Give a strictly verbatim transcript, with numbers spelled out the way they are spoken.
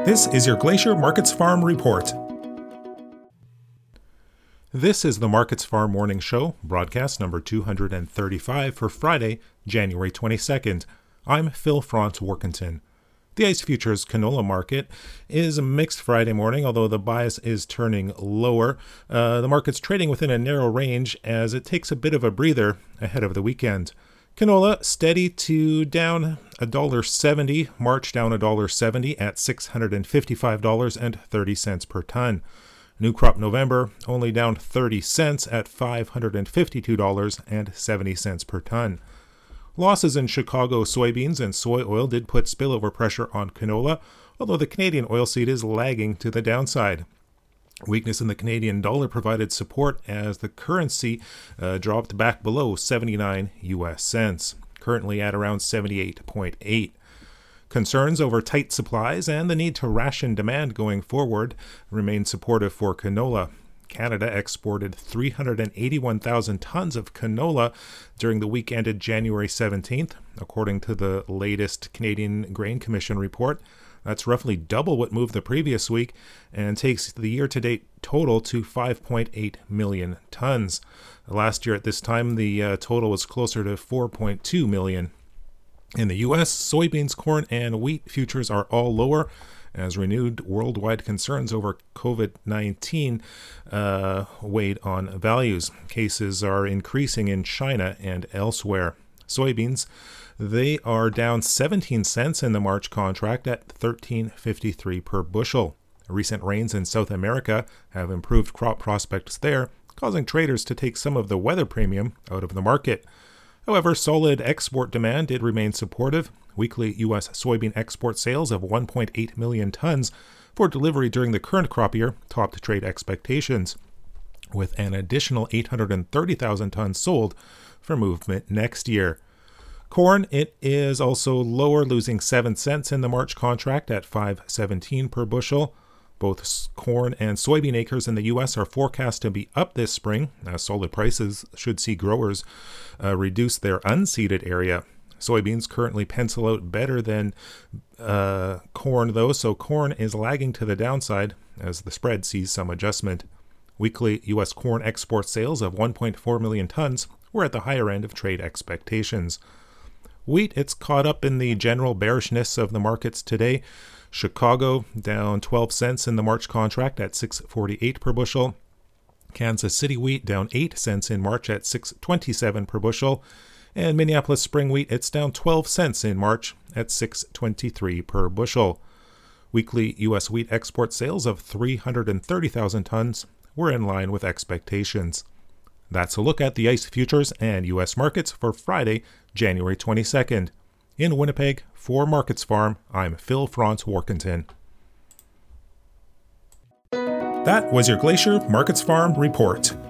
This is your Glacier Markets Farm Report. This is the Markets Farm Morning Show, broadcast number two hundred thirty-five for Friday, January twenty-second. I'm Phil Franz Workington. The ICE Futures canola market is a mixed Friday morning, although the bias is turning lower. Uh, the market's trading within a narrow range as it takes a bit of a breather ahead of the weekend. Canola steady to down one dollar seventy, March down one dollar seventy at six hundred fifty-five dollars and thirty cents per ton. New crop November only down thirty cents at five hundred fifty-two dollars and seventy cents per ton. Losses in Chicago soybeans and soy oil did put spillover pressure on canola, although the Canadian oilseed is lagging to the downside. Weakness in the Canadian dollar provided support as the currency uh, dropped back below seventy-nine U S cents, currently at around seventy-eight point eight. Concerns over tight supplies and the need to ration demand going forward remain supportive for canola. Canada exported three hundred eighty-one thousand tons of canola during the week ended January seventeenth, according to the latest Canadian Grain Commission report. That's roughly double what moved the previous week and takes the year-to-date total to five point eight million tons. Last year at this time, the uh, total was closer to four point two million. In the U S, soybeans, corn, and wheat futures are all lower as renewed worldwide concerns over covid nineteen uh, weighed on values. Cases are increasing in China and elsewhere. Soybeans, they are down seventeen cents in the March contract at thirteen fifty-three per bushel. Recent rains in South America have improved crop prospects there, causing traders to take some of the weather premium out of the market. However, solid export demand did remain supportive. Weekly U S soybean export sales of one point eight million tons for delivery during the current crop year topped trade expectations, with an additional eight hundred thirty thousand tons sold for movement next year. Corn, it is also lower, losing seven cents in the March contract at five seventeen per bushel. Both corn and soybean acres in the U S are forecast to be up this spring, as solid prices should see growers uh, reduce their unseeded area. Soybeans currently pencil out better than uh, corn, though, so corn is lagging to the downside as the spread sees some adjustment. Weekly U S corn export sales of one point four million tons were at the higher end of trade expectations. Wheat, it's caught up in the general bearishness of the markets today. Chicago down twelve cents in the March contract at six forty-eight per bushel. Kansas City wheat down eight cents in March at six twenty-seven per bushel. And Minneapolis spring wheat, it's down twelve cents in March at six twenty-three per bushel. Weekly U S wheat export sales of three hundred thirty thousand tons were in line with expectations. That's a look at the ICE futures and U S markets for Friday, January twenty-second. In Winnipeg, for Markets Farm, I'm Phil Franz Workington. That was your Glacier Markets Farm Report.